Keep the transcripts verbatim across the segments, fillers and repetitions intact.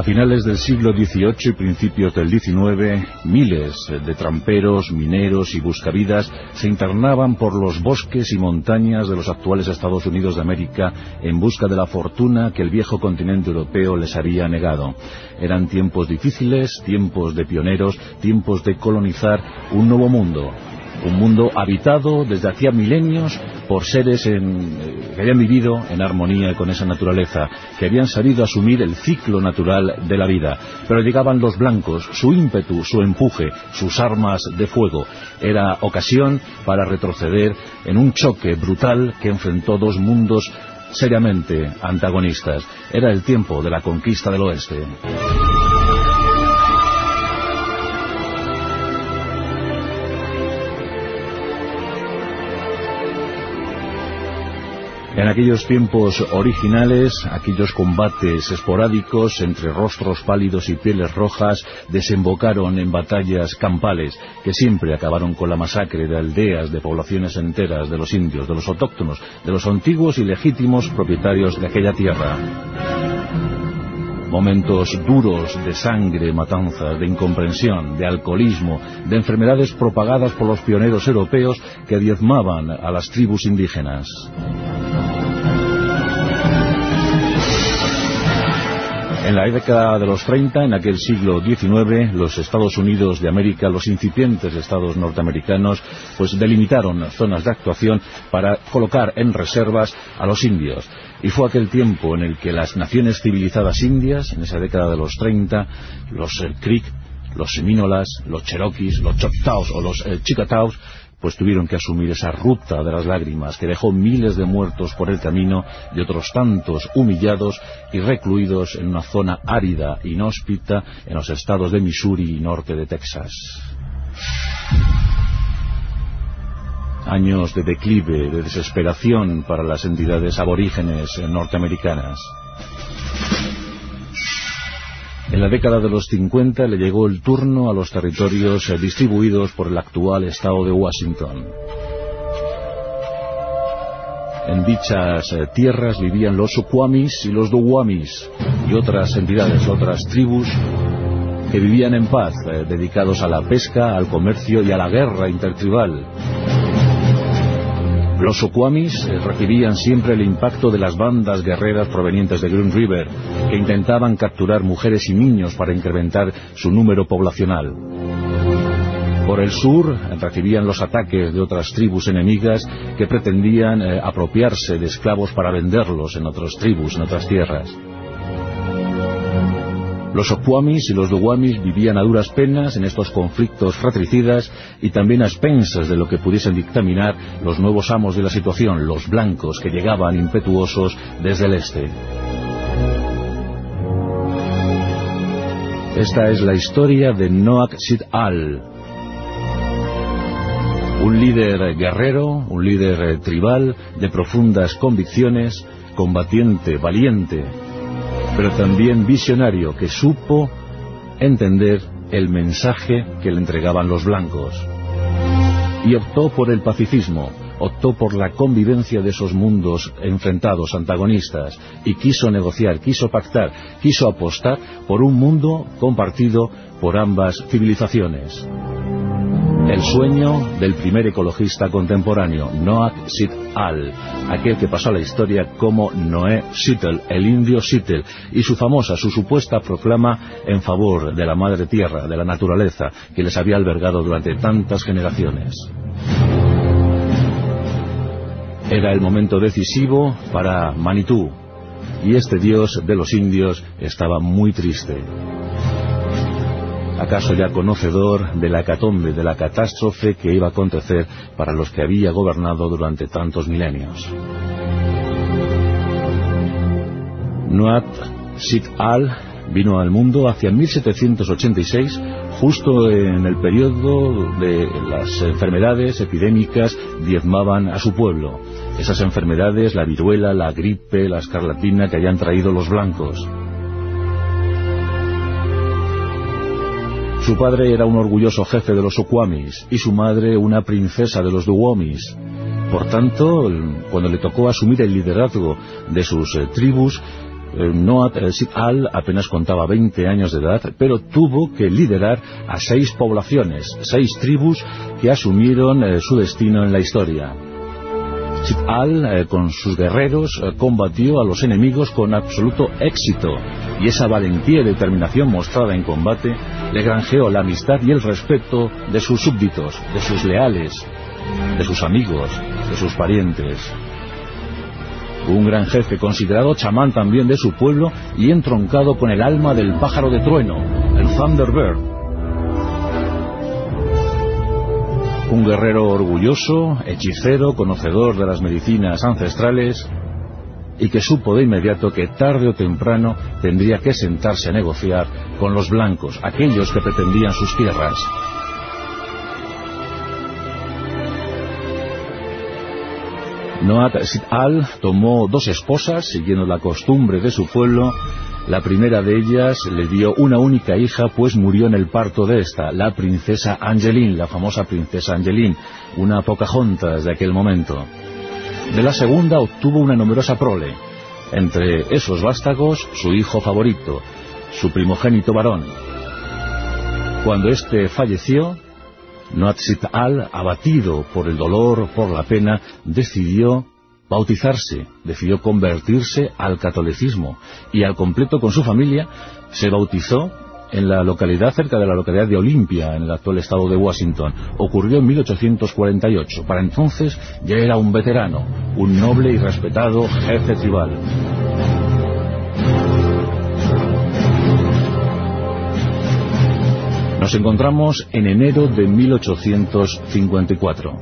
A finales del siglo dieciocho y principios del diecinueve, miles de tramperos, mineros y buscavidas se internaban por los bosques y montañas de los actuales Estados Unidos de América en busca de la fortuna que el viejo continente europeo les había negado. Eran tiempos difíciles, tiempos de pioneros, tiempos de colonizar un nuevo mundo. Un mundo habitado desde hacía milenios por seres en, que habían vivido en armonía con esa naturaleza, que habían sabido asumir el ciclo natural de la vida. Pero llegaban los blancos, su ímpetu, su empuje, sus armas de fuego. Era ocasión para retroceder en un choque brutal que enfrentó dos mundos seriamente antagonistas. Era el tiempo de la conquista del oeste. En aquellos tiempos originales, aquellos combates esporádicos entre rostros pálidos y pieles rojas desembocaron en batallas campales que siempre acabaron con la masacre de aldeas, de poblaciones enteras, de los indios, de los autóctonos, de los antiguos y legítimos propietarios de aquella tierra. Momentos duros de sangre, matanzas, de incomprensión, de alcoholismo, de enfermedades propagadas por los pioneros europeos que diezmaban a las tribus indígenas. En la década de los treinta, en aquel siglo diecinueve, los Estados Unidos de América, los incipientes estados norteamericanos, pues delimitaron zonas de actuación para colocar en reservas a los indios. Y fue aquel tiempo en el que las naciones civilizadas indias, en esa década de los treinta, los eh, Creek, los Semínolas, los Cherokees, los Choctaws o los eh, Chickasaws, pues tuvieron que asumir esa ruta de las lágrimas que dejó miles de muertos por el camino y otros tantos humillados y recluidos en una zona árida, inhóspita, en los estados de Missouri y norte de Texas. Años de declive, de desesperación para las entidades aborígenes norteamericanas. En la década de los cincuenta le llegó el turno a los territorios eh, distribuidos por el actual estado de Washington. En dichas eh, tierras vivían los Suquamis y los Duwamish y otras entidades, otras tribus que vivían en paz, eh, dedicados a la pesca, al comercio y a la guerra intertribal. Los Suquamis recibían siempre el impacto de las bandas guerreras provenientes de Green River, que intentaban capturar mujeres y niños para incrementar su número poblacional. Por el sur recibían los ataques de otras tribus enemigas que pretendían eh, apropiarse de esclavos para venderlos en otras tribus, en otras tierras. Los Suquamis y los Duwamish vivían a duras penas en estos conflictos fratricidas y también a expensas de lo que pudiesen dictaminar los nuevos amos de la situación, los blancos que llegaban impetuosos desde el este. Esta es la historia de Noach Sid Al, un líder guerrero, un líder tribal de profundas convicciones, combatiente, valiente, pero también visionario, que supo entender el mensaje que le entregaban los blancos. Y optó por el pacifismo, optó por la convivencia de esos mundos enfrentados, antagonistas, y quiso negociar, quiso pactar, quiso apostar por un mundo compartido por ambas civilizaciones. El sueño del primer ecologista contemporáneo, Noach Sid Al, aquel que pasó a la historia como Noé Seattle, el indio Seattle, y su famosa, su supuesta proclama en favor de la madre tierra, de la naturaleza, que les había albergado durante tantas generaciones. Era el momento decisivo para Manitou, y este dios de los indios estaba muy triste. ¿Acaso ya conocedor de la hecatombe, de la catástrofe que iba a acontecer para los que había gobernado durante tantos milenios? Noach Sid Al vino al mundo hacia mil setecientos ochenta y seis, justo en el periodo de las enfermedades epidémicas diezmaban a su pueblo. Esas enfermedades, la viruela, la gripe, la escarlatina que habían traído los blancos. Su padre era un orgulloso jefe de los Suquamis y su madre una princesa de los Duwamish. Por tanto, cuando le tocó asumir el liderazgo de sus eh, tribus, Noat Sit-al apenas contaba veinte años de edad, pero tuvo que liderar a seis poblaciones, seis tribus que asumieron eh, su destino en la historia. Sit-al, eh, con sus guerreros, eh, combatió a los enemigos con absoluto éxito, y esa valentía y determinación mostrada en combate le granjeó la amistad y el respeto de sus súbditos, de sus leales, de sus amigos, de sus parientes. Un gran jefe, considerado chamán también de su pueblo y entroncado con el alma del pájaro de trueno, el Thunderbird. Un guerrero orgulloso, hechicero, conocedor de las medicinas ancestrales, y que supo de inmediato que tarde o temprano tendría que sentarse a negociar con los blancos, aquellos que pretendían sus tierras. Noat Sit-al tomó dos esposas, siguiendo la costumbre de su pueblo. La primera de ellas le dio una única hija, pues murió en el parto de esta, la princesa Angeline, la famosa princesa Angeline, una Pocahontas de aquel momento. De la segunda obtuvo una numerosa prole, entre esos vástagos su hijo favorito, su primogénito varón. Cuando éste falleció, Noat Sit-al, abatido por el dolor, por la pena, decidió bautizarse, decidió convertirse al catolicismo, y al completo con su familia se bautizó en la localidad, cerca de la localidad de Olympia, en el actual estado de Washington. Ocurrió en mil ochocientos cuarenta y ocho. Para entonces ya era un veterano, un noble y respetado jefe tribal. Nos encontramos en enero de mil ochocientos cincuenta y cuatro.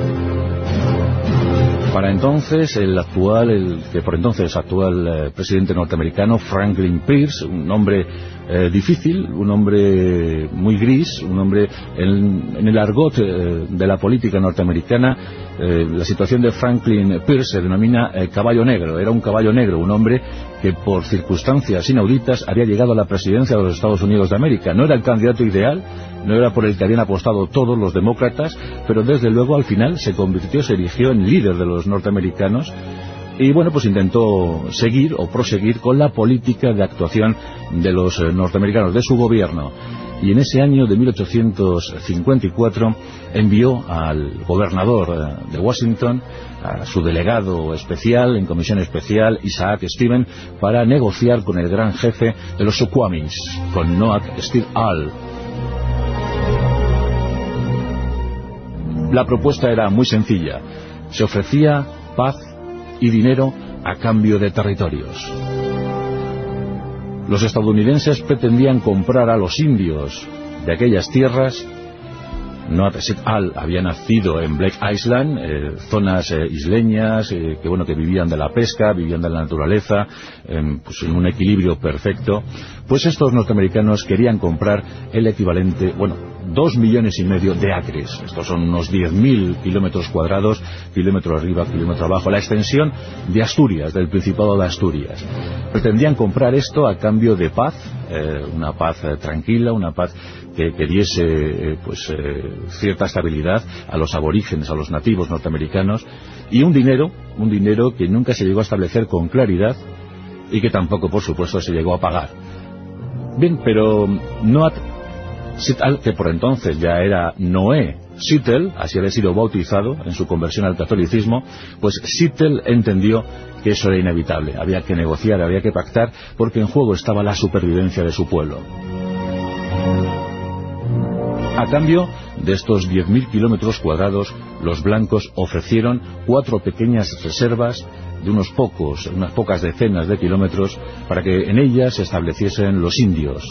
Para entonces, el actual, el que por entonces actual eh, presidente norteamericano, Franklin Pierce, un hombre eh, difícil, un hombre muy gris, un hombre en, en el argot eh, de la política norteamericana, eh, la situación de Franklin Pierce se denomina eh, caballo negro. Era un caballo negro, un hombre que por circunstancias inauditas había llegado a la presidencia de los Estados Unidos de América. No era el candidato ideal, no era por el que habían apostado todos los demócratas, pero desde luego al final se convirtió, se erigió en líder de los norteamericanos, y bueno, pues intentó seguir o proseguir con la política de actuación de los eh, norteamericanos, de su gobierno. Y en ese año de mil ochocientos cincuenta y cuatro envió al gobernador eh, de Washington, a su delegado especial, en comisión especial, Isaac Stevens, para negociar con el gran jefe de los Suquamish, con Noat Sit-al. La propuesta era muy sencilla. Se ofrecía paz y dinero a cambio de territorios. Los estadounidenses pretendían comprar a los indios de aquellas tierras. Noat Sit-al había nacido en Blake Island, eh, zonas eh, isleñas, eh, que bueno, que vivían de la pesca, vivían de la naturaleza, eh, pues en un equilibrio perfecto. Pues estos norteamericanos querían comprar el equivalente, bueno, dos millones y medio de acres. Estos son unos diez mil kilómetros cuadrados, kilómetro arriba, kilómetro abajo, la extensión de Asturias, del Principado de Asturias. Pretendían comprar esto a cambio de paz, eh, una paz eh, tranquila, una paz que, que diese eh, pues eh, cierta estabilidad a los aborígenes, a los nativos norteamericanos, y un dinero, un dinero que nunca se llegó a establecer con claridad y que tampoco, por supuesto, se llegó a pagar. Bien, pero Noat Sit-al, que por entonces ya era Noé Sit-el, así había sido bautizado en su conversión al catolicismo, pues Sit-el entendió que eso era inevitable, había que negociar, había que pactar, porque en juego estaba la supervivencia de su pueblo. A cambio de estos diez mil kilómetros cuadrados, los blancos ofrecieron cuatro pequeñas reservas de unos pocos, unas pocas decenas de kilómetros, para que en ellas se estableciesen los indios.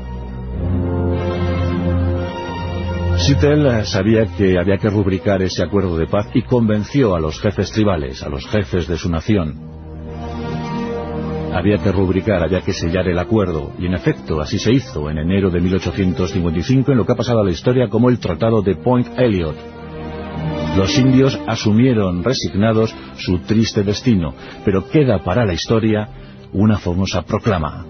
Sit-el sabía que había que rubricar ese acuerdo de paz y convenció a los jefes tribales, a los jefes de su nación. Había que rubricar, había que sellar el acuerdo, y en efecto así se hizo en enero de mil ochocientos cincuenta y cinco, en lo que ha pasado a la historia como el Tratado de Point Elliot. Los indios asumieron resignados su triste destino, pero queda para la historia una famosa proclama.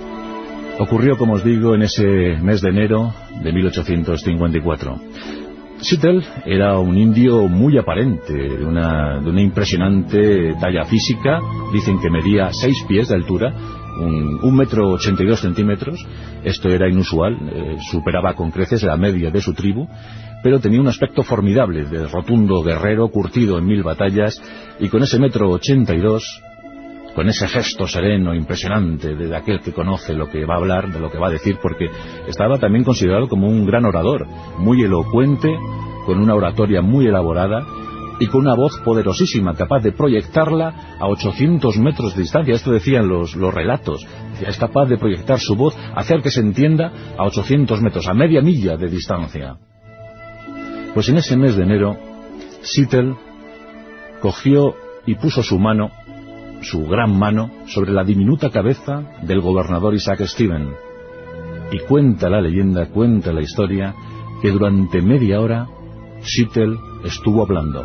Ocurrió, como os digo, en ese mes de enero de mil ochocientos cincuenta y cuatro. Sittel era un indio muy aparente, de una, de una impresionante talla física. Dicen que medía seis pies de altura, un, un metro ochenta y dos centímetros. Esto era inusual, eh, superaba con creces la media de su tribu, pero tenía un aspecto formidable, de rotundo guerrero, curtido en mil batallas, y con ese metro ochenta y dos, con ese gesto sereno, impresionante, de aquel que conoce lo que va a hablar, de lo que va a decir, porque estaba también considerado como un gran orador, muy elocuente, con una oratoria muy elaborada, y con una voz poderosísima, capaz de proyectarla a ochocientos metros de distancia. Esto decían los, los relatos. Es capaz de proyectar su voz, hacer que se entienda a ochocientos metros, a media milla de distancia. Pues en ese mes de enero, Sittel cogió y puso su mano, su gran mano, sobre la diminuta cabeza del gobernador Isaac Stevens. Y cuenta la leyenda, cuenta la historia, que durante media hora Sittel estuvo hablando.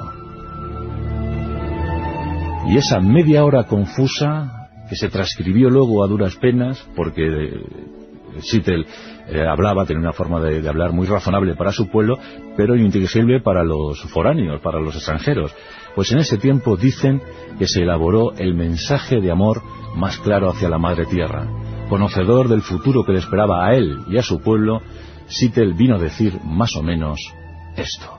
Y esa media hora confusa, que se transcribió luego a duras penas, porque eh, Sittel eh, hablaba, tenía una forma de, de hablar muy razonable para su pueblo, pero ininteligible para los foráneos, para los extranjeros. Pues en ese tiempo dicen que se elaboró el mensaje de amor más claro hacia la Madre Tierra. Conocedor del futuro que le esperaba a él y a su pueblo, Sittel vino a decir más o menos esto.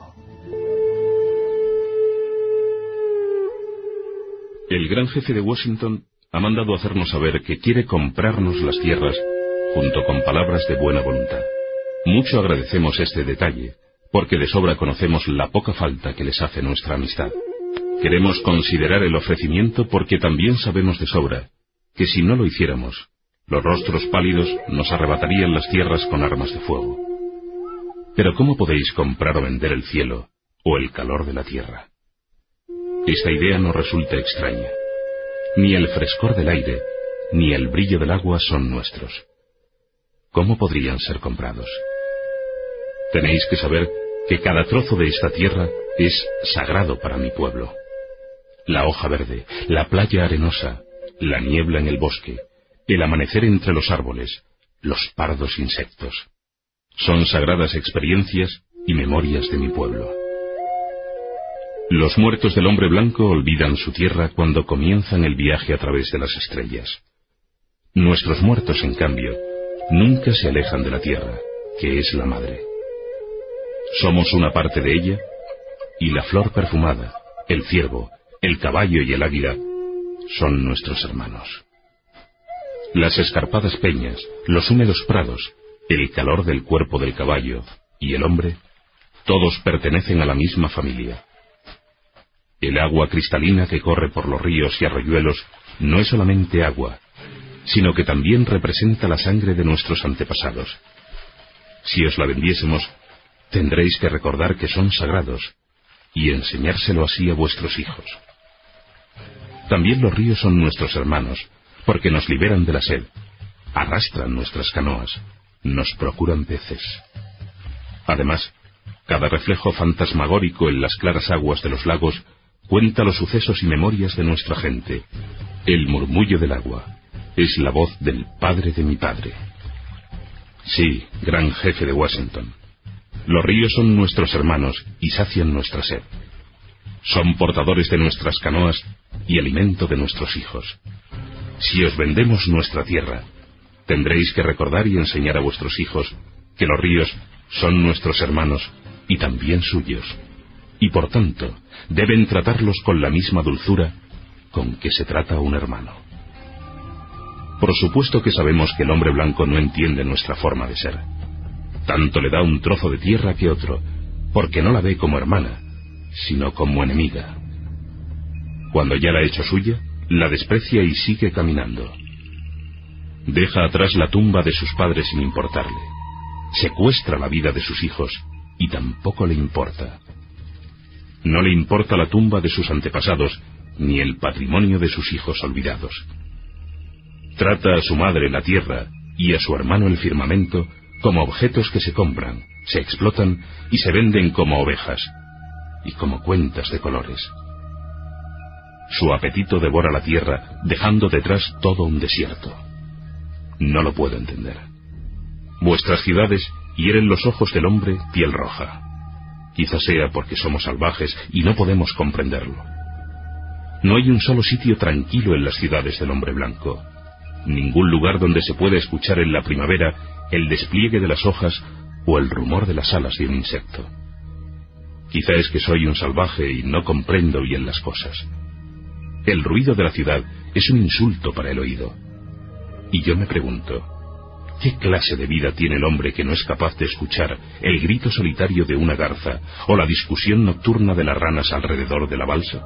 El gran jefe de Washington ha mandado hacernos saber que quiere comprarnos las tierras, junto con palabras de buena voluntad. Mucho agradecemos este detalle, porque de sobra conocemos la poca falta que les hace nuestra amistad. Queremos considerar el ofrecimiento porque también sabemos de sobra que si no lo hiciéramos, los rostros pálidos nos arrebatarían las tierras con armas de fuego. Pero ¿cómo podéis comprar o vender el cielo o el calor de la tierra? Esta idea nos resulta extraña. Ni el frescor del aire, ni el brillo del agua son nuestros. ¿Cómo podrían ser comprados? Tenéis que saber que cada trozo de esta tierra es sagrado para mi pueblo. La hoja verde, la playa arenosa, la niebla en el bosque, el amanecer entre los árboles, los pardos insectos. Son sagradas experiencias y memorias de mi pueblo. Los muertos del hombre blanco olvidan su tierra cuando comienzan el viaje a través de las estrellas. Nuestros muertos, en cambio, nunca se alejan de la tierra, que es la madre. Somos una parte de ella, y la flor perfumada, el ciervo, el caballo y el águila son nuestros hermanos. Las escarpadas peñas, los húmedos prados, el calor del cuerpo del caballo y el hombre, todos pertenecen a la misma familia. El agua cristalina que corre por los ríos y arroyuelos no es solamente agua, sino que también representa la sangre de nuestros antepasados. Si os la vendiésemos, tendréis que recordar que son sagrados y enseñárselo así a vuestros hijos. También los ríos son nuestros hermanos, porque nos liberan de la sed, arrastran nuestras canoas, nos procuran peces. Además, cada reflejo fantasmagórico en las claras aguas de los lagos cuenta los sucesos y memorias de nuestra gente. El murmullo del agua es la voz del padre de mi padre. Sí, gran jefe de Washington. Los ríos son nuestros hermanos y sacian nuestra sed. Son portadores de nuestras canoas y alimento de nuestros hijos. Si os vendemos nuestra tierra, tendréis que recordar y enseñar a vuestros hijos que los ríos son nuestros hermanos y también suyos, y por tanto deben tratarlos con la misma dulzura con que se trata a un hermano. Por supuesto que sabemos que el hombre blanco no entiende nuestra forma de ser. Tanto le da un trozo de tierra que otro, porque no la ve como hermana, sino como enemiga. Cuando ya la ha hecho suya, la desprecia y sigue caminando. Deja atrás la tumba de sus padres sin importarle. Secuestra la vida de sus hijos y tampoco le importa. No le importa la tumba de sus antepasados ni el patrimonio de sus hijos olvidados. Trata a su madre la tierra y a su hermano el firmamento como objetos que se compran, se explotan y se venden como ovejas y como cuentas de colores. Su apetito devora la tierra dejando detrás todo un desierto. No lo puedo entender. Vuestras ciudades hieren los ojos del hombre piel roja. Quizás sea porque somos salvajes y no podemos comprenderlo. No hay un solo sitio tranquilo en las ciudades del hombre blanco. Ningún lugar donde se pueda escuchar en la primavera el despliegue de las hojas o el rumor de las alas de un insecto. Quizá es que soy un salvaje y no comprendo bien las cosas. El ruido de la ciudad es un insulto para el oído. Y yo me pregunto, ¿qué clase de vida tiene el hombre que no es capaz de escuchar el grito solitario de una garza o la discusión nocturna de las ranas alrededor de la balsa?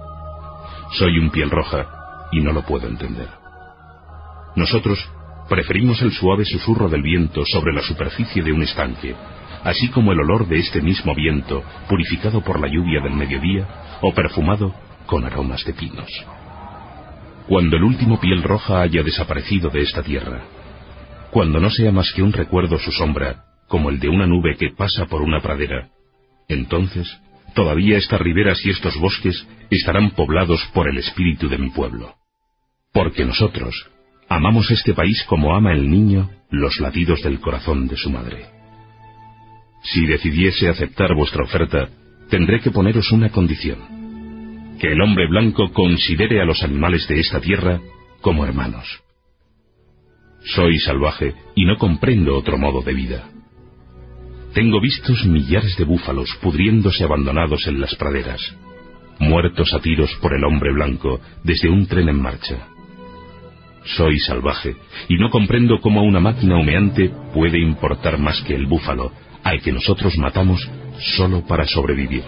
Soy un piel roja y no lo puedo entender. Nosotros preferimos el suave susurro del viento sobre la superficie de un estanque, así como el olor de este mismo viento purificado por la lluvia del mediodía o perfumado con aromas de pinos. Cuando el último piel roja haya desaparecido de esta tierra, cuando no sea más que un recuerdo su sombra, como el de una nube que pasa por una pradera, entonces todavía estas riberas y estos bosques estarán poblados por el espíritu de mi pueblo. Porque nosotros amamos este país como ama el niño los latidos del corazón de su madre. Si decidiese aceptar vuestra oferta, tendré que poneros una condición: que el hombre blanco considere a los animales de esta tierra como hermanos. Soy salvaje y no comprendo otro modo de vida. Tengo vistos millares de búfalos pudriéndose abandonados en las praderas, muertos a tiros por el hombre blanco desde un tren en marcha. Soy salvaje y no comprendo cómo una máquina humeante puede importar más que el búfalo, al que nosotros matamos solo para sobrevivir.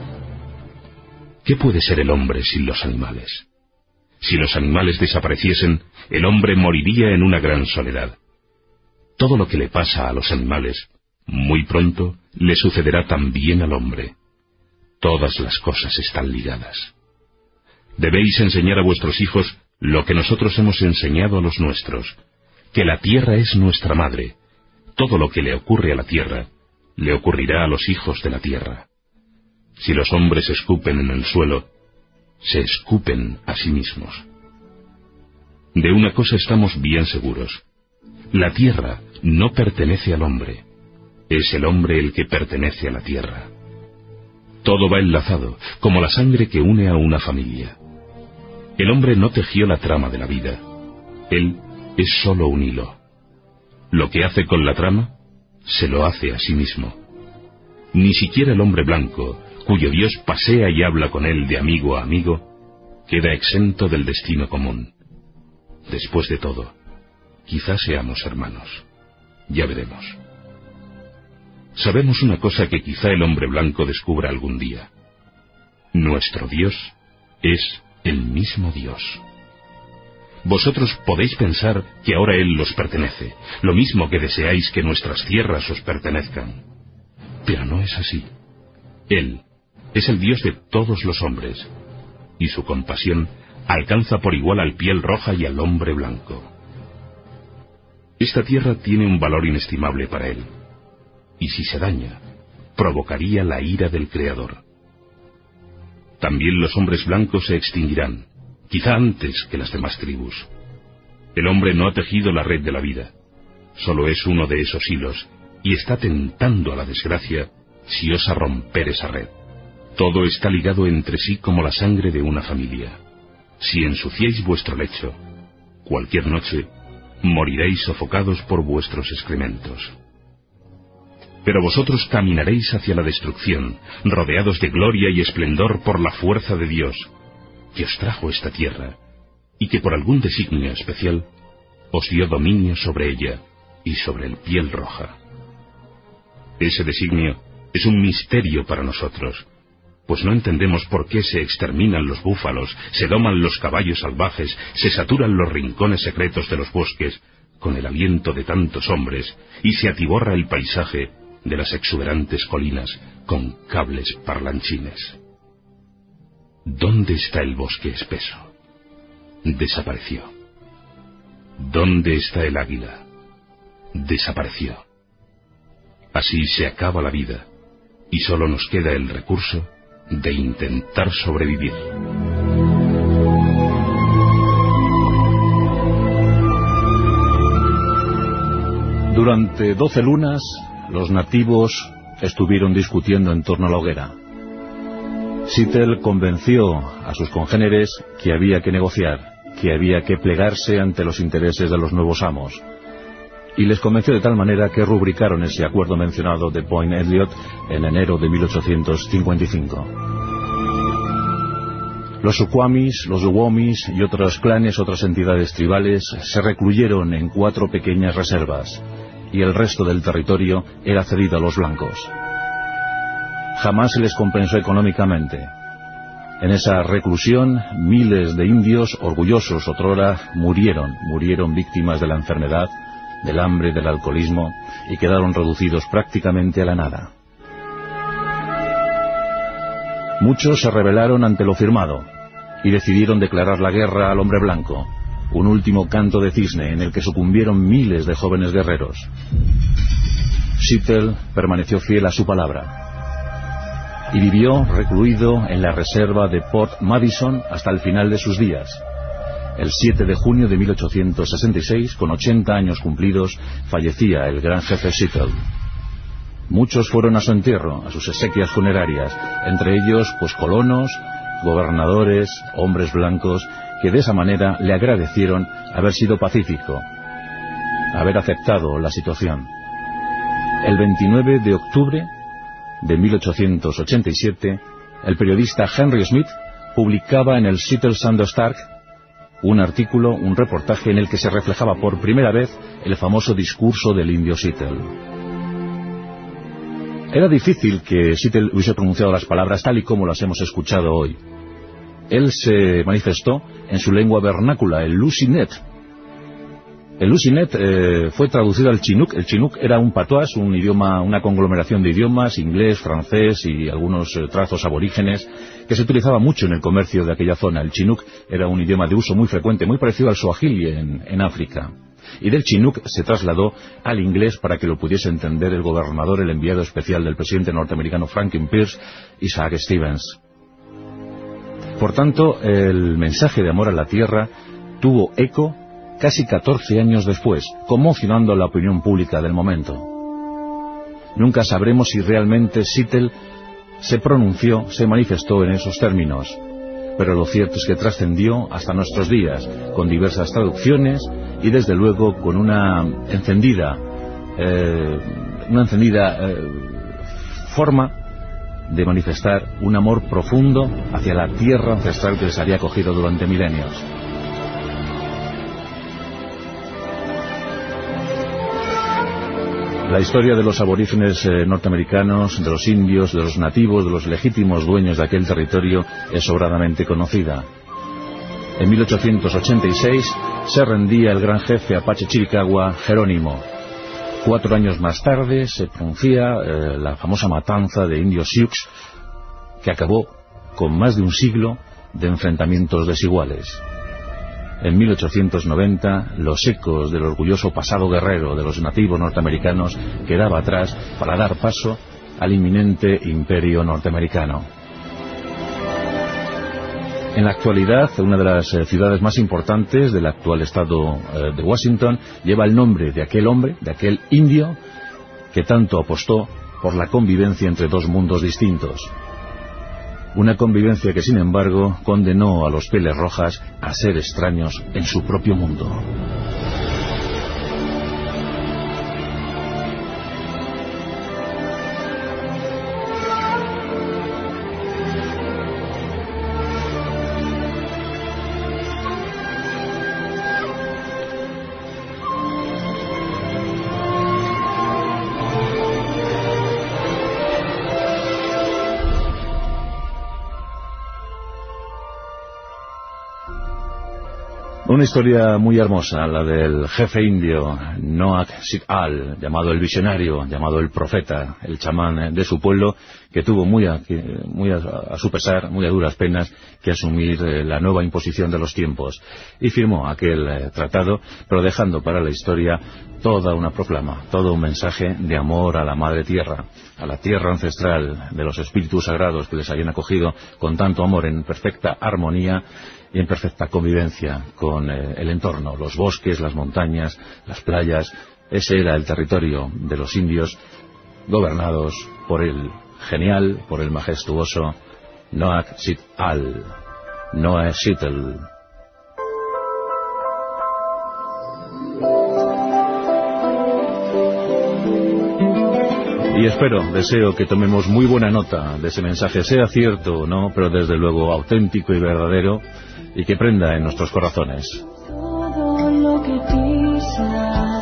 ¿Qué puede ser el hombre sin los animales? Si los animales desapareciesen, el hombre moriría en una gran soledad. Todo lo que le pasa a los animales, muy pronto le sucederá también al hombre. Todas las cosas están ligadas. Debéis enseñar a vuestros hijos lo que nosotros hemos enseñado a los nuestros, que la tierra es nuestra madre. Todo lo que le ocurre a la tierra, le ocurrirá a los hijos de la tierra. Si los hombres escupen en el suelo, se escupen a sí mismos. De una cosa estamos bien seguros: la tierra no pertenece al hombre, es el hombre el que pertenece a la tierra. Todo va enlazado, como la sangre que une a una familia. El hombre no tejió la trama de la vida, él es solo un hilo. Lo que hace con la trama, se lo hace a sí mismo. Ni siquiera el hombre blanco, cuyo Dios pasea y habla con él de amigo a amigo, queda exento del destino común. Después de todo, quizás seamos hermanos. Ya veremos. Sabemos una cosa que quizá el hombre blanco descubra algún día: nuestro Dios es el mismo Dios. Vosotros podéis pensar que ahora Él los pertenece, lo mismo que deseáis que nuestras tierras os pertenezcan. Pero no es así. Él es el Dios de todos los hombres, y su compasión alcanza por igual al piel roja y al hombre blanco. Esta tierra tiene un valor inestimable para Él, y si se daña, provocaría la ira del Creador. También los hombres blancos se extinguirán, quizá antes que las demás tribus. El hombre no ha tejido la red de la vida, solo es uno de esos hilos, y está tentando a la desgracia si osa romper esa red. Todo está ligado entre sí como la sangre de una familia. Si ensuciáis vuestro lecho, cualquier noche moriréis sofocados por vuestros excrementos. Pero vosotros caminaréis hacia la destrucción, rodeados de gloria y esplendor por la fuerza de Dios, que os trajo esta tierra, y que por algún designio especial os dio dominio sobre ella y sobre el piel roja. Ese designio es un misterio para nosotros, pues no entendemos por qué se exterminan los búfalos, se doman los caballos salvajes, se saturan los rincones secretos de los bosques con el aliento de tantos hombres, y se atiborra el paisaje de las exuberantes colinas con cables parlanchines. ¿Dónde está el bosque espeso? Desapareció. ¿Dónde está el águila? Desapareció. Así se acaba la vida, y solo nos queda el recurso de intentar sobrevivir. Durante doce lunas, los nativos estuvieron discutiendo en torno a la hoguera. Seattle convenció a sus congéneres que había que negociar, que había que plegarse ante los intereses de los nuevos amos. Y les convenció de tal manera que rubricaron ese acuerdo mencionado de Point Elliot en enero de mil ochocientos cincuenta y cinco. Los Suquamis, los Duwamish y otros clanes, otras entidades tribales, se recluyeron en cuatro pequeñas reservas, y el resto del territorio era cedido a los blancos. Jamás se les compensó económicamente. En esa reclusión, miles de indios, orgullosos otrora, murieron, murieron víctimas de la enfermedad, del hambre, del alcoholismo, y quedaron reducidos prácticamente a la nada. Muchos se rebelaron ante lo firmado y decidieron declarar la guerra al hombre blanco, un último canto de cisne en el que sucumbieron miles de jóvenes guerreros. Seattle permaneció fiel a su palabra y vivió recluido en la reserva de Port Madison hasta el final de sus días. El siete de junio de mil ochocientos sesenta y seis, con ochenta años cumplidos, fallecía el gran jefe Seattle. Muchos fueron a su entierro, a sus exequias funerarias, entre ellos pues colonos, gobernadores, hombres blancos, que de esa manera le agradecieron haber sido pacífico, haber aceptado la situación. El veintinueve de octubre de mil ochocientos ochenta y siete, el periodista Henry Smith publicaba en el Seattle Sun-Star un artículo, un reportaje en el que se reflejaba por primera vez el famoso discurso del indio Seattle. Era difícil que Seattle hubiese pronunciado las palabras tal y como las hemos escuchado hoy. Él se manifestó en su lengua vernácula, el Lusinet. El Lusinet eh, fue traducido al Chinook. El Chinook era un patois, un idioma, una conglomeración de idiomas, inglés, francés y algunos eh, trazos aborígenes, que se utilizaba mucho en el comercio de aquella zona. El Chinook era un idioma de uso muy frecuente, muy parecido al Swahili en, en África. Y del Chinook se trasladó al inglés para que lo pudiese entender el gobernador, el enviado especial del presidente norteamericano Franklin Pierce, Isaac Stevens. Por tanto, el mensaje de amor a la tierra tuvo eco casi catorce años después, conmocionando a la opinión pública del momento. Nunca sabremos si realmente Seattle se pronunció, se manifestó en esos términos, pero lo cierto es que trascendió hasta nuestros días, con diversas traducciones y desde luego con una encendida, eh, una encendida eh, forma de manifestar un amor profundo hacia la tierra ancestral que les había acogido durante milenios. La historia de los aborígenes eh, norteamericanos, de los indios, de los nativos, de los legítimos dueños de aquel territorio es sobradamente conocida. En mil ochocientos ochenta y seis se rendía el gran jefe apache Chiricahua, Jerónimo. Cuatro años más tarde se producía eh, la famosa matanza de indios Sioux, que acabó con más de un siglo de enfrentamientos desiguales. En mil ochocientos noventa, los ecos del orgulloso pasado guerrero de los nativos norteamericanos quedaba atrás para dar paso al inminente imperio norteamericano. En la actualidad, una de las eh, ciudades más importantes del actual estado eh, de Washington lleva el nombre de aquel hombre, de aquel indio, que tanto apostó por la convivencia entre dos mundos distintos. Una convivencia que, sin embargo, condenó a los Pieles Rojas a ser extraños en su propio mundo. Una historia muy hermosa, la del jefe indio Noah Sit-al, llamado el visionario, llamado el profeta, el chamán de su pueblo, que tuvo muy a, muy a, a su pesar, muy a duras penas, que asumir eh, la nueva imposición de los tiempos. Y firmó aquel eh, tratado, pero dejando para la historia toda una proclama, todo un mensaje de amor a la madre tierra, a la tierra ancestral de los espíritus sagrados que les habían acogido con tanto amor, en perfecta armonía y en perfecta convivencia con eh, el entorno, los bosques, las montañas, las playas. Ese era el territorio de los indios, gobernados por el genial, por el majestuoso Noach Sit Al, Noé Sittel. Y espero, deseo que tomemos muy buena nota de ese mensaje, sea cierto o no, pero desde luego auténtico y verdadero, y que prenda en nuestros corazones. Todo lo que pisas